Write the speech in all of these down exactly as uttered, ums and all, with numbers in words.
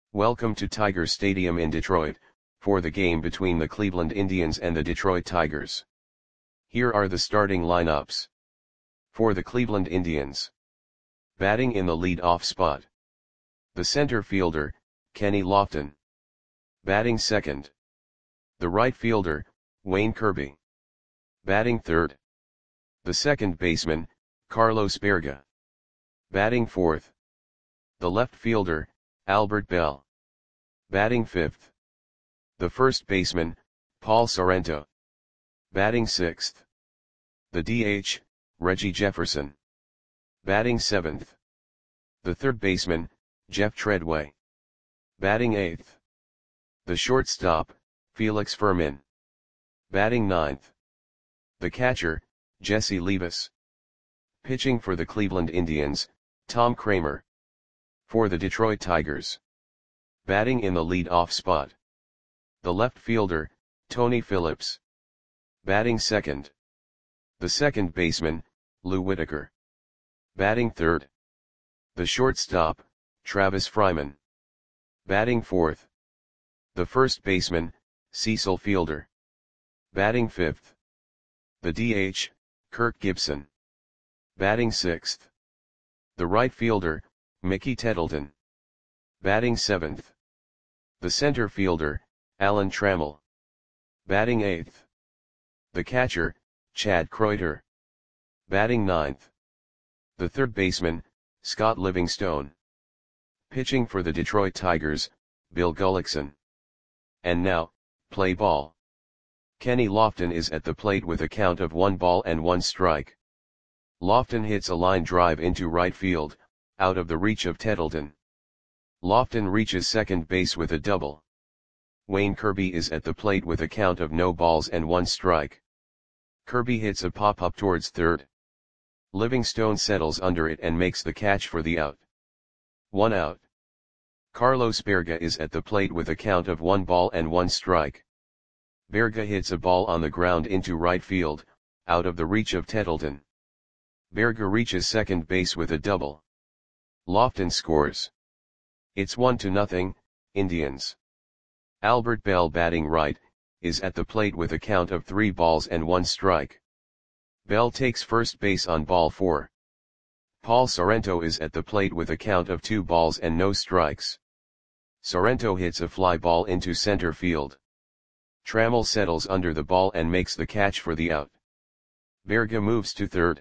Welcome to Tiger Stadium in Detroit, for the game between the Cleveland Indians and the Detroit Tigers. Here are the starting lineups. For the Cleveland Indians. Batting in the lead-off spot. The center fielder, Kenny Lofton. Batting second. The right fielder, Wayne Kirby. Batting third. The second baseman, Carlos Baerga. Batting fourth. The left fielder, Albert Belle. Batting fifth. The first baseman, Paul Sorrento. Batting sixth. The D H, Reggie Jefferson. Batting seventh. The third baseman, Jeff Treadway. Batting eighth. The shortstop, Felix Fermin. Batting ninth. The catcher, Jesse Levis. Pitching for the Cleveland Indians, Tom Kramer. For the Detroit Tigers. Batting in the lead-off spot. The left fielder, Tony Phillips. Batting second. The second baseman, Lou Whitaker. Batting third. The shortstop, Travis Fryman. Batting fourth. The first baseman, Cecil Fielder. Batting fifth. The D H, Kirk Gibson. Batting sixth. The right fielder, Mickey Tettleton. Batting seventh. The center fielder, Alan Trammell. Batting eighth. The catcher, Chad Kreuter. Batting ninth. The third baseman, Scott Livingstone. Pitching for the Detroit Tigers, Bill Gullickson. And now, play ball. Kenny Lofton is at the plate with a count of one ball and one strike. Lofton hits a line drive into right field, out of the reach of Tettleton. Lofton reaches second base with a double. Wayne Kirby is at the plate with a count of no balls and one strike. Kirby hits a pop-up towards third. Livingstone settles under it and makes the catch for the out. One out. Carlos Baerga is at the plate with a count of one ball and one strike. Baerga hits a ball on the ground into right field, out of the reach of Tettleton. Baerga reaches second base with a double. Lofton scores. It's one to nothing, Indians. Albert Belle, batting right, is at the plate with a count of three balls and one strike. Belle takes first base on ball four. Paul Sorrento is at the plate with a count of two balls and no strikes. Sorrento hits a fly ball into center field. Trammell settles under the ball and makes the catch for the out. Baerga moves to third.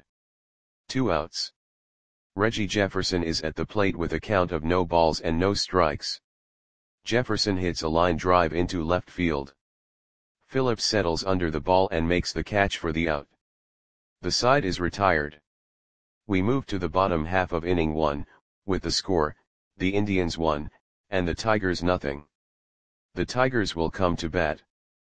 Two outs. Reggie Jefferson is at the plate with a count of no balls and no strikes. Jefferson hits a line drive into left field. Phillips settles under the ball and makes the catch for the out. The side is retired. We move to the bottom half of inning one, with the score, the Indians one, and the Tigers nothing. The Tigers will come to bat.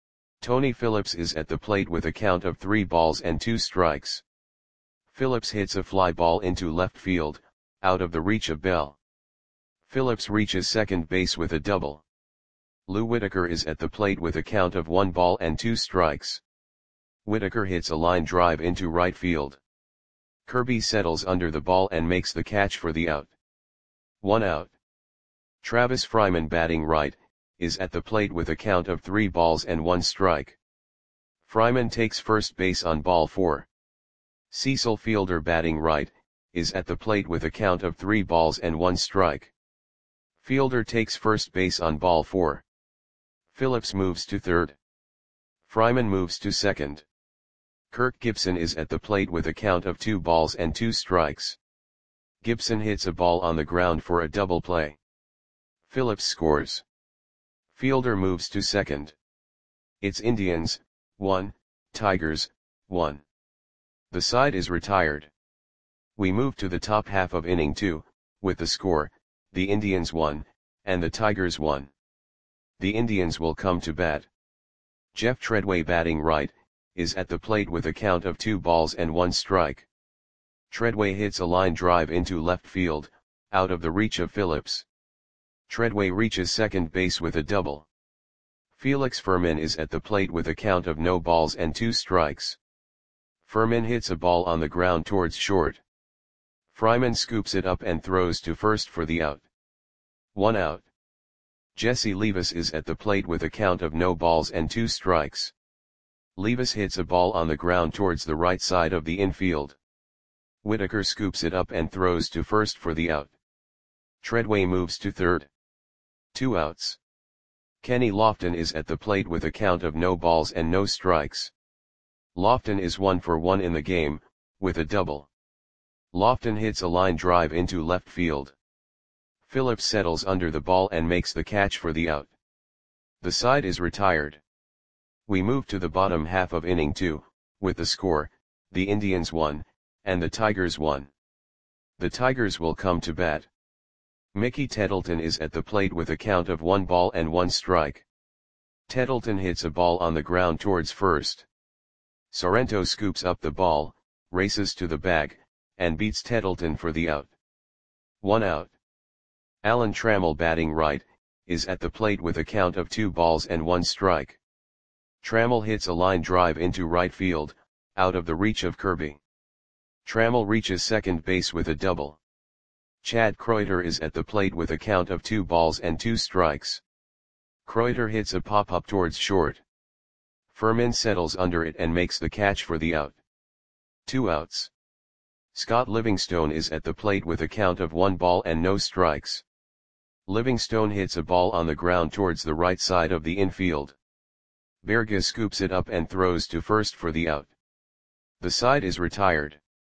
Tony Phillips is at the plate with a count of three balls and two strikes. Phillips hits a fly ball into left field, out of the reach of Belle. Phillips reaches second base with a double. Lou Whitaker is at the plate with a count of one ball and two strikes. Whitaker hits a line drive into right field. Kirby settles under the ball and makes the catch for the out. One out. Travis Fryman, batting right, is at the plate with a count of three balls and one strike. Fryman takes first base on ball four. Cecil Fielder, batting right, is at the plate with a count of three balls and one strike. Fielder takes first base on ball four. Phillips moves to third. Fryman moves to second. Kirk Gibson is at the plate with a count of two balls and two strikes. Gibson hits a ball on the ground for a double play. Phillips scores. Fielder moves to second. It's Indians, one, Tigers, one. The side is retired. We move to the top half of inning two, with the score, the Indians one, and the Tigers one. The Indians will come to bat. Jeff Treadway, batting right, is at the plate with a count of two balls and one strike. Treadway hits a line drive into left field, out of the reach of Phillips. Treadway reaches second base with a double. Felix Fermin is at the plate with a count of no balls and two strikes. Fermin hits a ball on the ground towards short. Fryman scoops it up and throws to first for the out. One out. Jesse Levis is at the plate with a count of no balls and two strikes. Levis hits a ball on the ground towards the right side of the infield. Whitaker scoops it up and throws to first for the out. Treadway moves to third. Two outs. Kenny Lofton is at the plate with a count of no balls and no strikes. Lofton is one for one in the game, with a double. Lofton hits a line drive into left field. Phillips settles under the ball and makes the catch for the out. The side is retired. We move to the bottom half of inning two, with the score, the Indians won, and the Tigers won. The Tigers will come to bat. Mickey Tettleton is at the plate with a count of one ball and one strike. Tettleton hits a ball on the ground towards first. Sorrento scoops up the ball, races to the bag, and beats Tettleton for the out. One out. Alan Trammell, batting right, is at the plate with a count of two balls and one strike. Trammell hits a line drive into right field, out of the reach of Kirby. Trammell reaches second base with a double. Chad Kreuter is at the plate with a count of two balls and two strikes. Kreuter hits a pop-up towards short. Furman settles under it and makes the catch for the out. Two outs. Scott Livingstone is at the plate with a count of one ball and no strikes. Livingstone hits a ball on the ground towards the right side of the infield. Berga scoops it up and throws to first for the out. The side is retired.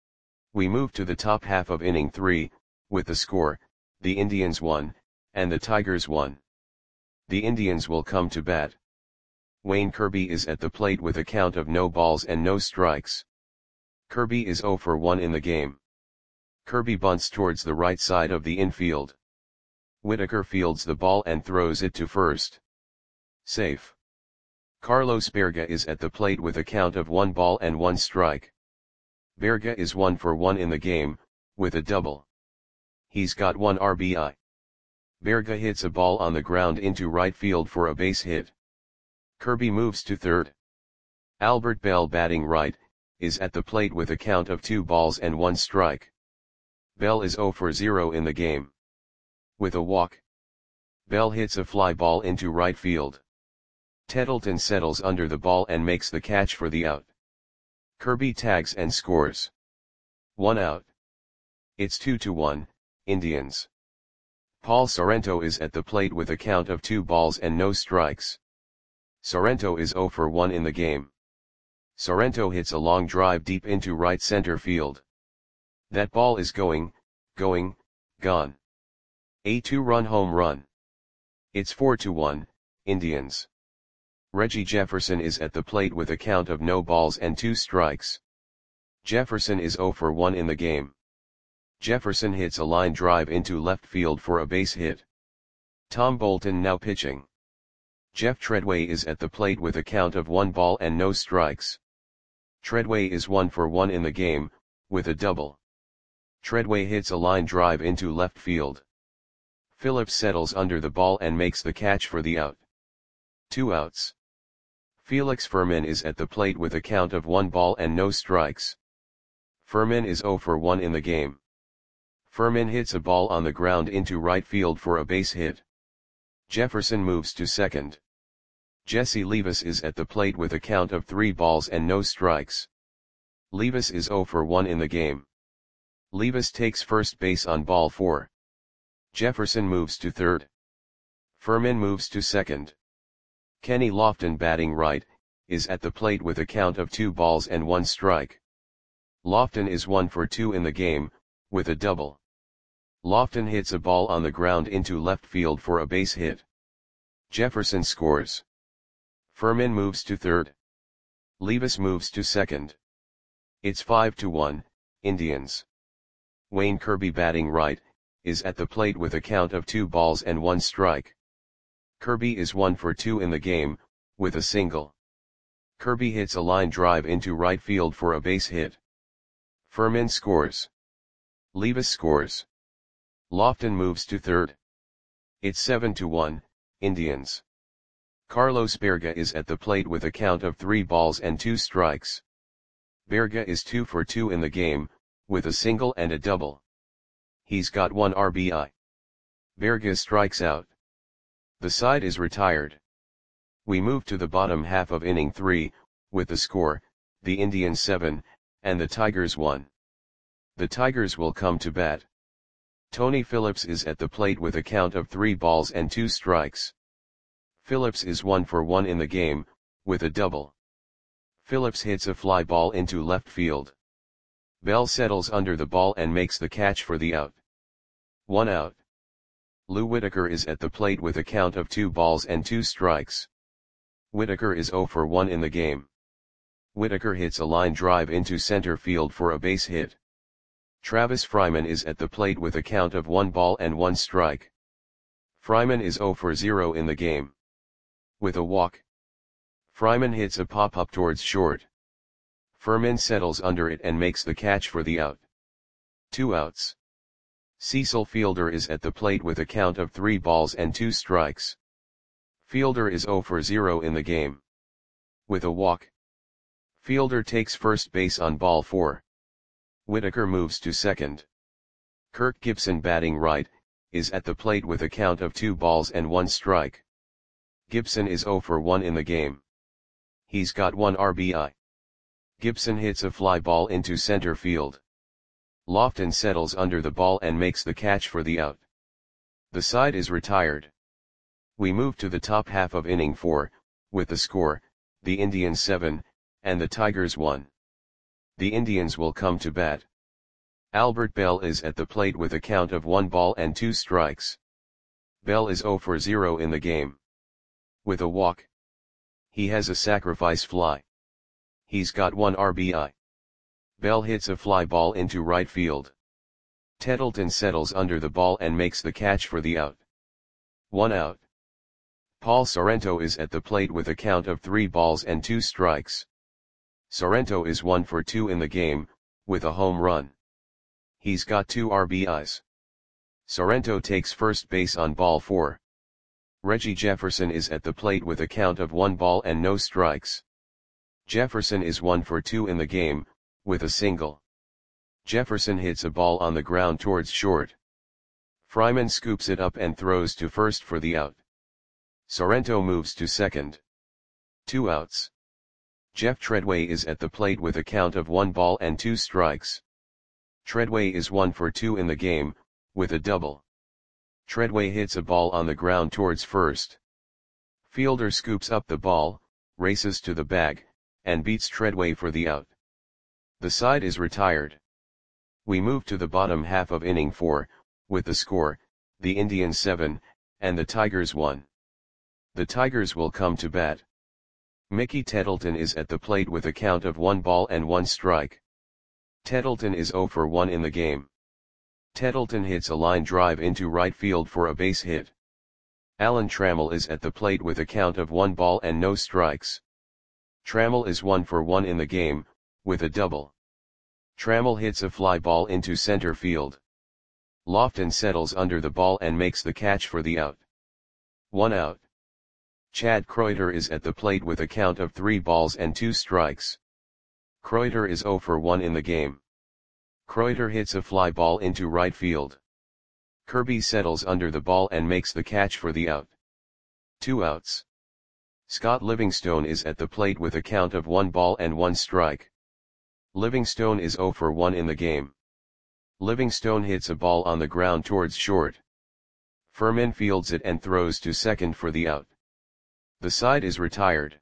We move to the top half of inning three, with the score, the Indians won, and the Tigers won. The Indians will come to bat. Wayne Kirby is at the plate with a count of no balls and no strikes. Kirby is zero for one in the game. Kirby bunts towards the right side of the infield. Whitaker fields the ball and throws it to first. Safe. Carlos Berga is at the plate with a count of one ball and one strike. Berga is one for one in the game, with a double. He's got one R B I. Berga hits a ball on the ground into right field for a base hit. Kirby moves to third. Albert Bell, batting right, is at the plate with a count of two balls and one strike. Bell is zero for zero in the game. With a walk. Bell hits a fly ball into right field. Tettleton settles under the ball and makes the catch for the out. Kirby tags and scores. One out. It's two to one, Indians. Paul Sorrento is at the plate with a count of two balls and no strikes. Sorrento is zero for one in the game. Sorrento hits a long drive deep into right center field. That ball is going, going, gone. A two-run home run. It's four to one, Indians. Reggie Jefferson is at the plate with a count of no balls and two strikes. Jefferson is zero for one in the game. Jefferson hits a line drive into left field for a base hit. Tom Bolton now pitching. Jeff Treadway is at the plate with a count of one ball and no strikes. Treadway is one for one in the game, with a double. Treadway hits a line drive into left field. Phillips settles under the ball and makes the catch for the out. Two outs. Felix Furman is at the plate with a count of one ball and no strikes. Furman is zero for one in the game. Furman hits a ball on the ground into right field for a base hit. Jefferson moves to second. Jesse Levis is at the plate with a count of three balls and no strikes. Levis is zero for one in the game. Levis takes first base on ball four. Jefferson moves to third. Furman moves to second. Kenny Lofton, batting right, is at the plate with a count of two balls and one strike. Lofton is one for two in the game, with a double. Lofton hits a ball on the ground into left field for a base hit. Jefferson scores. Furman moves to third. Levis moves to second. It's five to one, Indians. Wayne Kirby, batting right, is at the plate with a count of two balls and one strike. Kirby is one for two in the game, with a single. Kirby hits a line drive into right field for a base hit. Furman scores. Levis scores. Lofton moves to third. It's seven to one, Indians. Carlos Berga is at the plate with a count of three balls and two strikes. Berga is two for two in the game, with a single and a double. He's got one R B I. Berga strikes out. The side is retired. We move to the bottom half of inning three, with the score, the Indians seven, and the Tigers one. The Tigers will come to bat. Tony Phillips is at the plate with a count of three balls and two strikes. Phillips is one for one in the game, with a double. Phillips hits a fly ball into left field. Bell settles under the ball and makes the catch for the out. One out. Lou Whitaker is at the plate with a count of two balls and two strikes. Whitaker is zero for one in the game. Whitaker hits a line drive into center field for a base hit. Travis Fryman is at the plate with a count of one ball and one strike. Fryman is zero for zero in the game. With a walk. Fryman hits a pop-up towards short. Furman settles under it and makes the catch for the out. Two outs. Cecil Fielder is at the plate with a count of three balls and two strikes. Fielder is zero for zero in the game. With a walk. Fielder takes first base on ball four. Whitaker moves to second. Kirk Gibson, batting right, is at the plate with a count of two balls and one strike. Gibson is zero for one in the game. He's got one R B I. Gibson hits a fly ball into center field. Lofton settles under the ball and makes the catch for the out. The side is retired. We move to the top half of inning four, with the score, the Indians seven, and the Tigers one. The Indians will come to bat. Albert Bell is at the plate with a count of one ball and two strikes. Bell is zero for zero in the game. With a walk. He has a sacrifice fly. He's got one R B I. Bell hits a fly ball into right field. Tettleton settles under the ball and makes the catch for the out. One out. Paul Sorrento is at the plate with a count of three balls and two strikes. Sorrento is one for two in the game, with a home run. He's got two R B Is. Sorrento takes first base on ball four. Reggie Jefferson is at the plate with a count of one ball and no strikes. Jefferson is one for two in the game, with a single. Jefferson hits a ball on the ground towards short. Fryman scoops it up and throws to first for the out. Sorrento moves to second. Two outs. Jeff Treadway is at the plate with a count of one ball and two strikes. Treadway is one for two in the game, with a double. Treadway hits a ball on the ground towards first. Fielder scoops up the ball, races to the bag, and beats Treadway for the out. The side is retired. We move to the bottom half of inning four, with the score, the Indians seven, and the Tigers one. The Tigers will come to bat. Mickey Tettleton is at the plate with a count of one ball and one strike. Tettleton is zero for one in the game. Tettleton hits a line drive into right field for a base hit. Alan Trammell is at the plate with a count of one ball and no strikes. Trammell is one for one in the game, with a double. Trammell hits a fly ball into center field. Lofton settles under the ball and makes the catch for the out. One out. Chad Kreuter is at the plate with a count of three balls and two strikes. Kreuter is zero for one in the game. Kreuter hits a fly ball into right field. Kirby settles under the ball and makes the catch for the out. Two outs. Scott Livingstone is at the plate with a count of one ball and one strike. Livingstone is zero for one in the game. Livingstone hits a ball on the ground towards short. Furman fields it and throws to second for the out. The side is retired.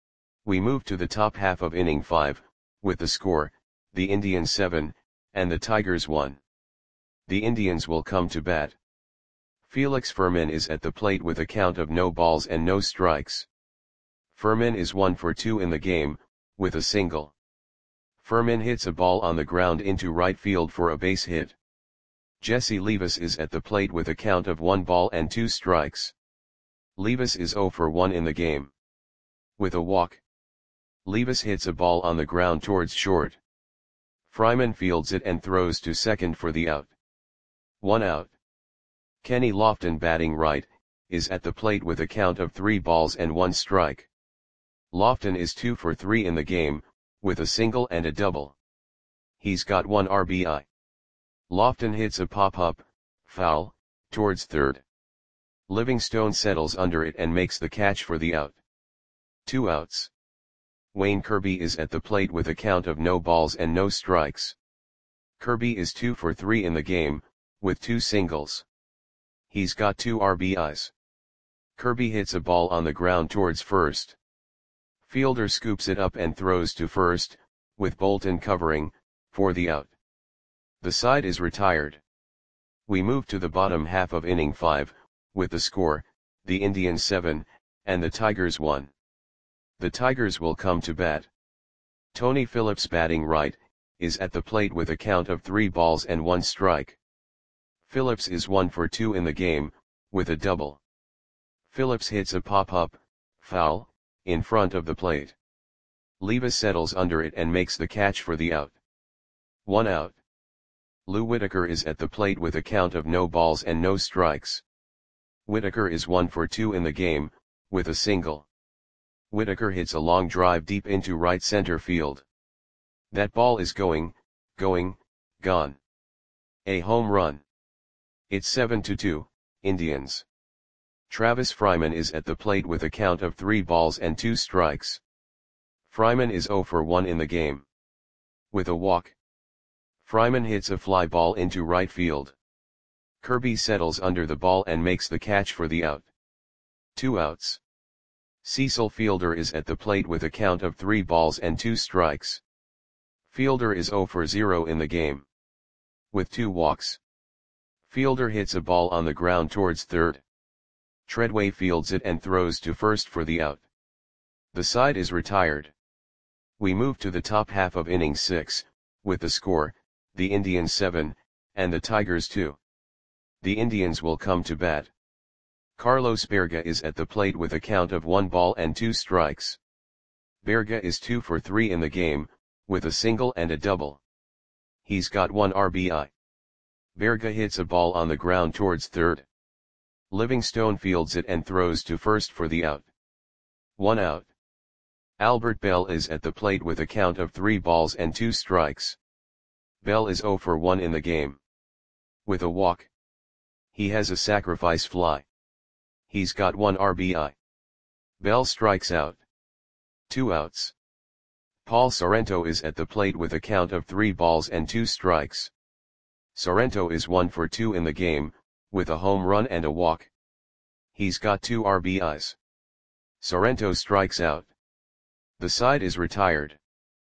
We move to the top half of inning five, with the score, the Indians seven, and the Tigers one. The Indians will come to bat. Felix Furman is at the plate with a count of no balls and no strikes. Furman is one for two in the game, with a single. Furman hits a ball on the ground into right field for a base hit. Jesse Levis is at the plate with a count of one ball and two strikes. Levis is zero for one in the game. With a walk. Levis hits a ball on the ground towards short. Fryman fields it and throws to second for the out. One out. Kenny Lofton, batting right, is at the plate with a count of three balls and one strike. Lofton is two for three in the game, with a single and a double. He's got one R B I. Lofton hits a pop-up, foul, towards third. Livingstone settles under it and makes the catch for the out. Two outs. Wayne Kirby is at the plate with a count of no balls and no strikes. Kirby is two for three in the game, with two singles. He's got two R B Is. Kirby hits a ball on the ground towards first. Fielder scoops it up and throws to first, with Bolton covering, for the out. The side is retired. We move to the bottom half of inning five, with the score, the Indians seven, and the Tigers one. The Tigers will come to bat. Tony Phillips, batting right, is at the plate with a count of three balls and one strike. Phillips is one for two in the game, with a double. Phillips hits a pop-up, foul, in front of the plate. Leva settles under it and makes the catch for the out. One out. Lou Whitaker is at the plate with a count of no balls and no strikes. Whitaker is one for two in the game, with a single. Whitaker hits a long drive deep into right center field. That ball is going, going, gone. A home run. It's seven to two, Indians. Travis Fryman is at the plate with a count of three balls and two strikes. Fryman is zero for one in the game. With a walk. Fryman hits a fly ball into right field. Kirby settles under the ball and makes the catch for the out. Two outs. Cecil Fielder is at the plate with a count of three balls and two strikes. Fielder is zero for zero in the game. With two walks. Fielder hits a ball on the ground towards third. Treadway fields it and throws to first for the out. The side is retired. We move to the top half of inning six, with the score, the Indians seven, and the Tigers two. The Indians will come to bat. Carlos Berga is at the plate with a count of one ball and two strikes. Berga is two for three in the game, with a single and a double. He's got one R B I. Berga hits a ball on the ground towards third. Livingstone fields it and throws to first for the out. One out. Albert Bell is at the plate with a count of three balls and two strikes. Bell is zero for one in the game. With a walk. He has a sacrifice fly. He's got one R B I. Bell strikes out. Two outs. Paul Sorrento is at the plate with a count of three balls and two strikes. Sorrento is one for two in the game, with a home run and a walk. He's got two R B Is. Sorrento strikes out. The side is retired.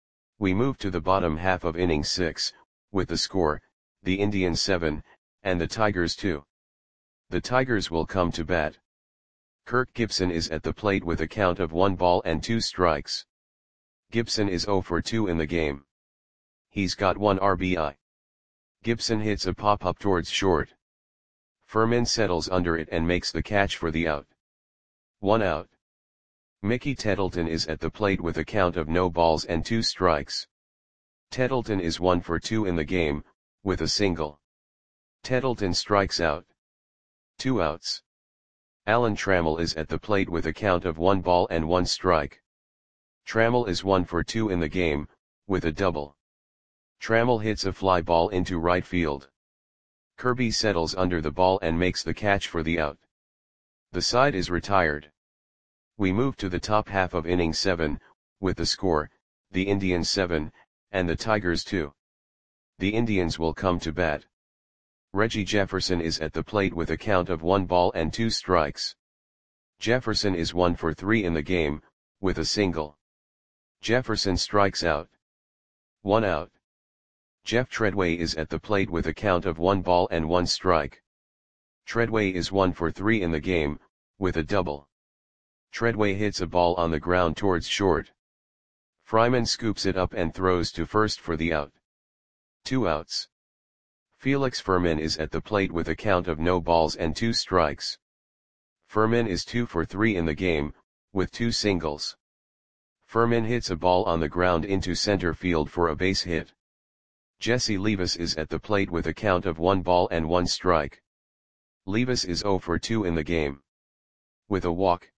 We move to the bottom half of inning six, with the score, the Indians seven, and the Tigers two. The Tigers will come to bat. Kirk Gibson is at the plate with a count of one ball and two strikes. Gibson is zero for two in the game. He's got one R B I. Gibson hits a pop-up towards short. Furman settles under it and makes the catch for the out. One out. Mickey Tettleton is at the plate with a count of no balls and two strikes. Tettleton is one for two in the game, with a single. Tettleton strikes out. Two outs. Alan Trammell is at the plate with a count of one ball and one strike. Trammell is one for two in the game, with a double. Trammell hits a fly ball into right field. Kirby settles under the ball and makes the catch for the out. The side is retired. We move to the top half of inning seven, with the score, the Indians seven, and the Tigers two. The Indians will come to bat. Reggie Jefferson is at the plate with a count of one ball and two strikes. Jefferson is one for three in the game, with a single. Jefferson strikes out. One out. Jeff Treadway is at the plate with a count of one ball and one strike. Treadway is one for three in the game, with a double. Treadway hits a ball on the ground towards short. Fryman scoops it up and throws to first for the out. Two outs. Felix Furman is at the plate with a count of no balls and two strikes. Furman is two for three in the game, with two singles. Furman hits a ball on the ground into center field for a base hit. Jesse Levis is at the plate with a count of one ball and one strike. Levis is zero for two in the game. With a walk.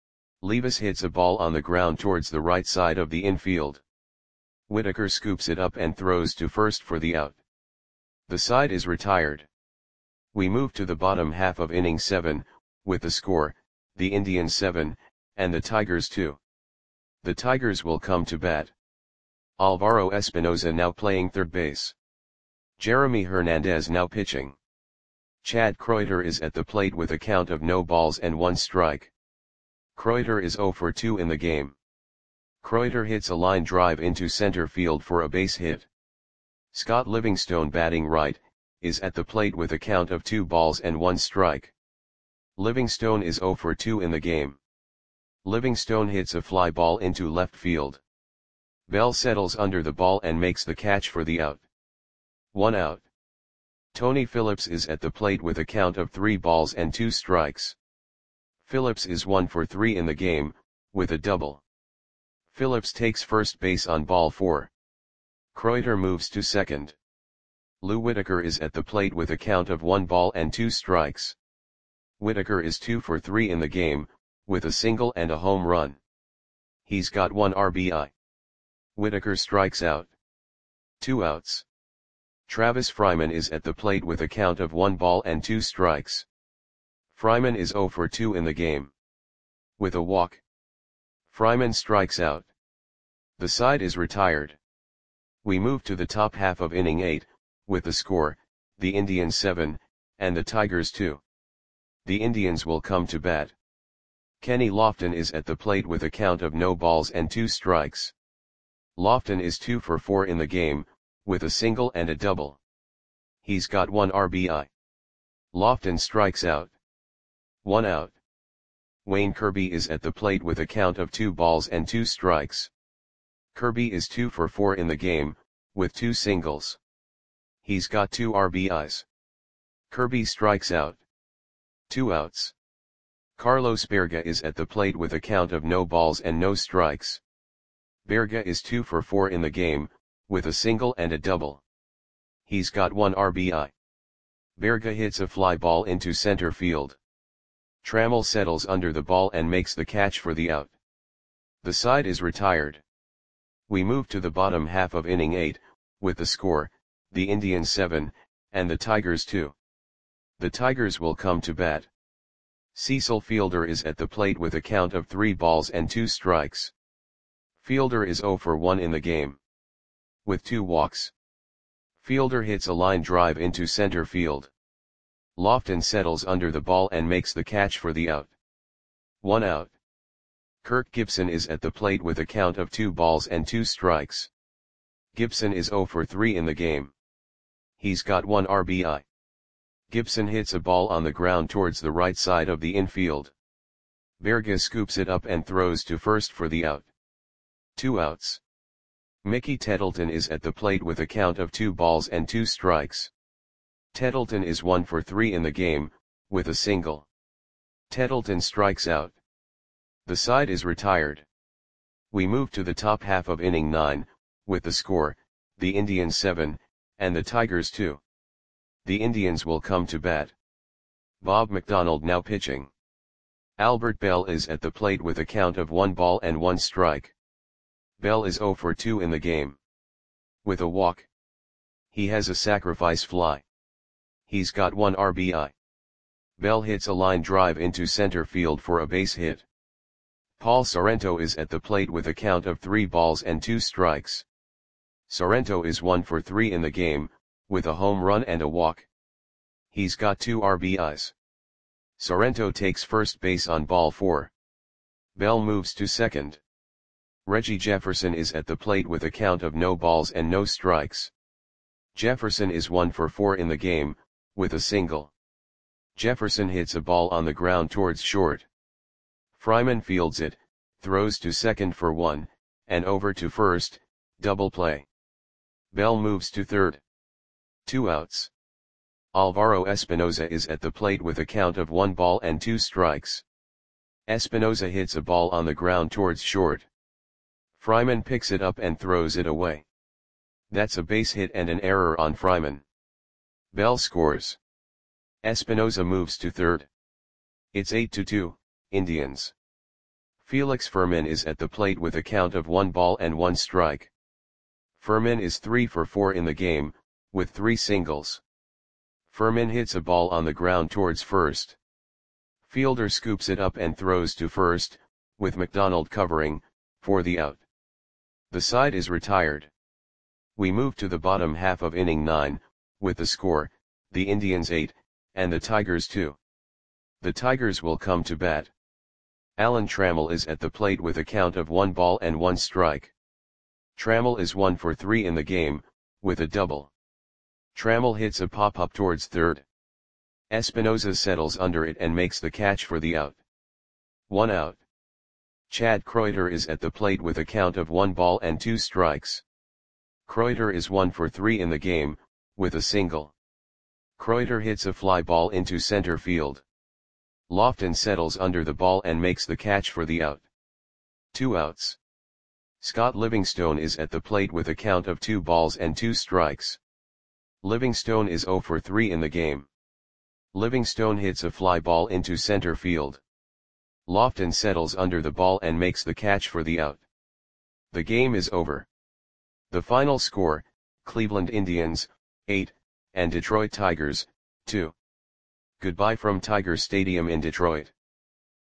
Levis hits a ball on the ground towards the right side of the infield. Whitaker scoops it up and throws to first for the out. The side is retired. We move to the bottom half of inning seven, with the score, the Indians seven, and the Tigers two. The Tigers will come to bat. Alvaro Espinoza now playing third base. Jeremy Hernandez now pitching. Chad Kreuter is at the plate with a count of no balls and one strike. Kreuter is zero for two in the game. Kreuter hits a line drive into center field for a base hit. Scott Livingstone batting right, is at the plate with a count of two balls and one strike. Livingstone is zero for two in the game. Livingstone hits a fly ball into left field. Bell settles under the ball and makes the catch for the out. One out. Tony Phillips is at the plate with a count of three balls and two strikes. Phillips is one for three in the game, with a double. Phillips takes first base on ball four. Kreuter moves to second. Lou Whitaker is at the plate with a count of one ball and two strikes. Whitaker is two for three in the game, with a single and a home run. He's got one R B I. Whitaker strikes out. Two outs. Travis Fryman is at the plate with a count of one ball and two strikes. Fryman is zero for two in the game. With a walk. Fryman strikes out. The side is retired. We move to the top half of inning eight, with the score, the Indians seven, and the Tigers two. The Indians will come to bat. Kenny Lofton is at the plate with a count of no balls and two strikes. Lofton is two for four in the game, with a single and a double. He's got one R B I. Lofton strikes out. One out. Wayne Kirby is at the plate with a count of two balls and two strikes. Kirby is two for four in the game, with two singles. He's got two R B Is. Kirby strikes out. Two outs. Carlos Berga is at the plate with a count of no balls and no strikes. Berga is two for four in the game, with a single and a double. He's got one R B I. Berga hits a fly ball into center field. Trammell settles under the ball and makes the catch for the out. The side is retired. We move to the bottom half of inning eight, with the score, the Indians seven, and the Tigers two. The Tigers will come to bat. Cecil Fielder is at the plate with a count of three balls and two strikes. Fielder is zero for one in the game. With two walks. Fielder hits a line drive into center field. Lofton settles under the ball and makes the catch for the out. One out. Kirk Gibson is at the plate with a count of two balls and two strikes. Gibson is zero for three in the game. He's got one R B I. Gibson hits a ball on the ground towards the right side of the infield. Berga scoops it up and throws to first for the out. Two outs. Mickey Tettleton is at the plate with a count of two balls and two strikes. Tettleton is one for three in the game, with a single. Tettleton strikes out. The side is retired. We move to the top half of inning nine, with the score, the Indians seven, and the Tigers two. The Indians will come to bat. Bob McDonald now pitching. Albert Bell is at the plate with a count of one ball and one strike. Bell is zero for two in the game. With a walk. He has a sacrifice fly. He's got one R B I. Bell hits a line drive into center field for a base hit. Paul Sorrento is at the plate with a count of three balls and two strikes. Sorrento is one for three in the game, with a home run and a walk. He's got two R B Is. Sorrento takes first base on ball four. Bell moves to second. Reggie Jefferson is at the plate with a count of no balls and no strikes. Jefferson is one for four in the game, with a single. Jefferson hits a ball on the ground towards short. Fryman fields it, throws to second for one, and over to first, double play. Bell moves to third. Two outs. Alvaro Espinoza is at the plate with a count of one ball and two strikes. Espinoza hits a ball on the ground towards short. Fryman picks it up and throws it away. That's a base hit and an error on Fryman. Bell scores. Espinoza moves to third. It's eight to two, Indians. Felix Fermin is at the plate with a count of one ball and one strike. Fermin is three for four in the game, with three singles. Fermin hits a ball on the ground towards first. Fielder scoops it up and throws to first, with McDonald covering, for the out. The side is retired. We move to the bottom half of inning nine, with the score, the Indians eight, and the Tigers two. The Tigers will come to bat. Alan Trammell is at the plate with a count of one ball and one strike. Trammell is one for three in the game, with a double. Trammell hits a pop-up towards third. Espinosa settles under it and makes the catch for the out. One out. Chad Kreuter is at the plate with a count of one ball and two strikes. Kreuter is one for three in the game, with a single. Kreuter hits a fly ball into center field. Lofton settles under the ball and makes the catch for the out. Two outs. Scott Livingstone is at the plate with a count of two balls and two strikes. Livingstone is zero for three in the game. Livingstone hits a fly ball into center field. Lofton settles under the ball and makes the catch for the out. The game is over. The final score, Cleveland Indians, eight, and Detroit Tigers, two. Goodbye from Tiger Stadium in Detroit.